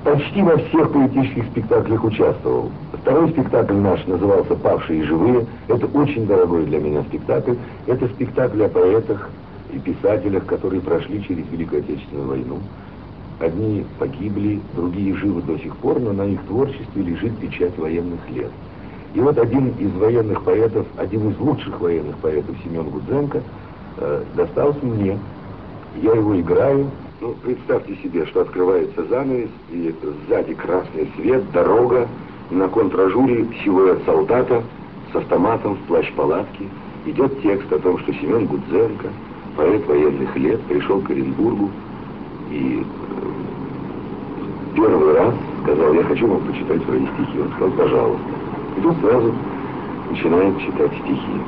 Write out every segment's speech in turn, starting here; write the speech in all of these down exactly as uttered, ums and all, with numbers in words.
почти во всех поэтических спектаклях участвовал. Второй спектакль наш назывался «Павшие живые». Это очень дорогой для меня спектакль. Это спектакль о поэтах и писателях, которые прошли через Великую Отечественную войну. Одни погибли, другие живы до сих пор, но на их творчестве лежит печать военных лет. И вот один из военных поэтов, один из лучших военных поэтов, Семен Гудзенко, э, достался мне. Я его играю. Ну, представьте себе, что открывается занавес, и сзади красный свет, дорога, на контражуре силуэт солдата с автоматом в плащ-палатке. Идет текст о том, что Семен Гудзенко, поэт военных лет, пришел к Оренбургу и э, первый раз сказал: я хочу вам почитать свои стихи. Он сказал: пожалуйста. И тут сразу начинает читать стихи.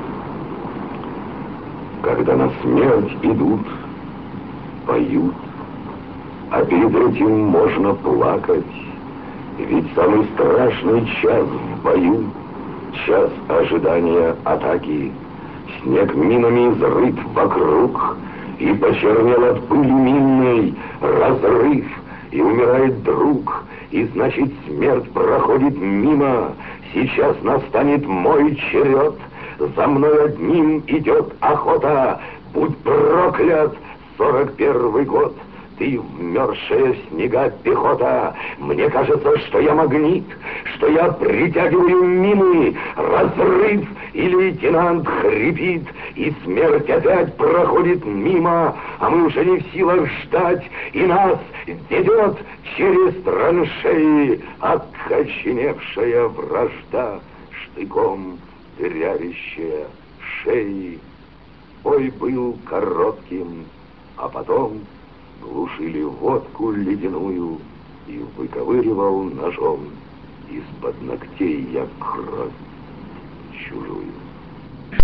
Когда на смерть идут, поют, а перед этим можно плакать, ведь самый страшный час в бою — час ожидания атаки. Снег минами изрыт вокруг, и почернел от пыли минной разрыв, и умирает друг, и значит смерть проходит мимо. Сейчас настанет мой черед, за мной одним идет охота. Будь проклят сорок первый год, ты вмерзшая в снега пехота. Мне кажется, что я магнит, что я притягиваю мины. Разрыв, и лейтенант хрипит, и смерть опять проходит мимо. А мы уже не в силах ждать, и нас ведет через траншеи окоченевшая вражда, штыком дырявящая шеи. Бой был коротким, а потом глушили водку ледяную, и выковыривал ножом из-под ногтей я кровь чужую.